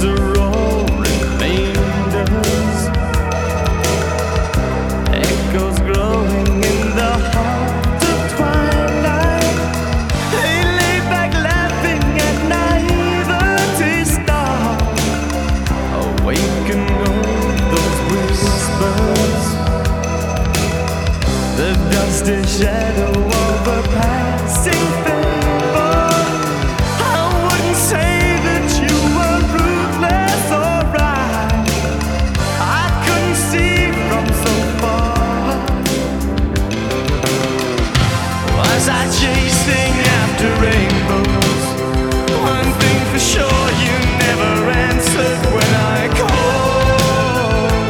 winds are roaring remainders, echoes growing in the heart of twilight. They lay back laughing at naivety start, awaken all those whispers, the dusty shadow of a passing favor. I wouldn't say that you were ruthless or right, I couldn't see from so far. Was I chasing after rainbows? One thing for sure, you never answered when I called,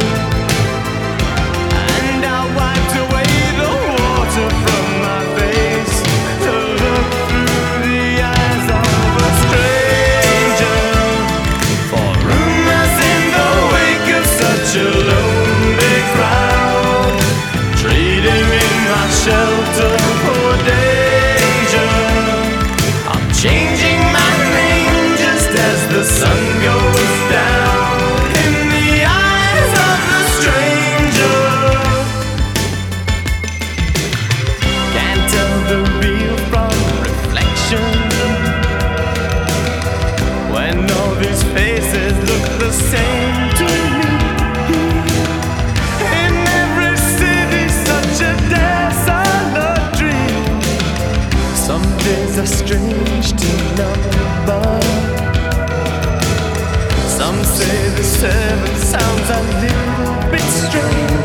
and I wiped away the water from my face to look through the eyes of a stranger. For rumors in the wake of such a lonely crowd, trading in my shelter for danger. I'm changing my name just as the sun goes down in the eyes of the stranger. Can't tell the real from reflection when all these faces look the same to me. In every city, such a desolate dream. Some days are strange to number. Some say the seven sounds a little bit strange.